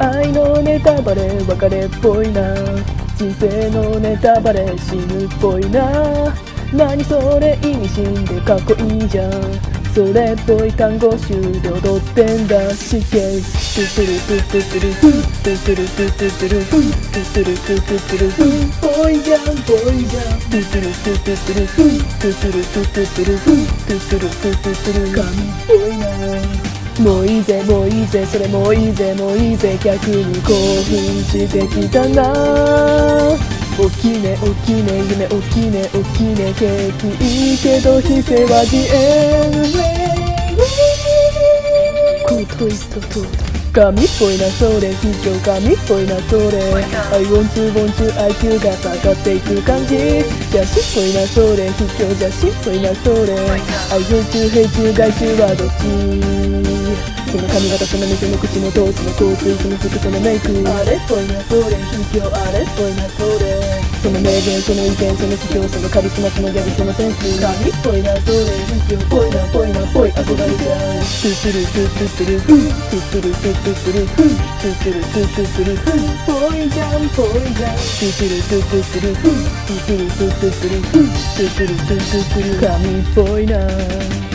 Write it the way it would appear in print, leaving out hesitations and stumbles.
愛のネタバレ別れっぽいな、人生のネタバレ死ぬっぽいな、何それ意味深でかっこいいじゃん、それっぽい単語集で踊ってんだしけ、トゥトゥルトゥトゥトゥルフトゥトゥルトゥトゥトゥルフトゥトゥルトゥトゥトゥルフぽいじゃんぽいじゃん、トゥトゥルトゥトゥトゥルフトゥトゥルトゥトゥトゥルフトゥトゥルトゥトゥトゥル、神っぽいな、もういいぜもういいぜそれもういいぜもういいぜ、逆に興奮してきたな、大きね大きね夢大きね大きねケーキいいけど人生はジエンクートイストトータ神っぽいなそれ非常神っぽいなそれ I want to IQ が下がっていく感じ、邪神っぽいなそれ非常邪神っぽいなそれ I hate you hate you 外周はどっち、その髪型その店の口元その香水その服そのメイク、あれっぽいなそれ卑怯あれっぽいなそれ、その名言その意見その主張そのカリスマそのギャグそのセンス、神っぽいなそれ卑怯ぽいなぽいなぽい憧れじゃん、トゥトゥルトゥトゥトゥルフトゥトゥルトゥトゥトゥルフトゥトゥルトゥトゥトゥルフぽいじゃんぽいじゃん、トゥトゥルトゥトゥトゥルフトゥトゥルトゥトゥトゥルフトゥトゥルトゥトゥトゥル、神っぽいな。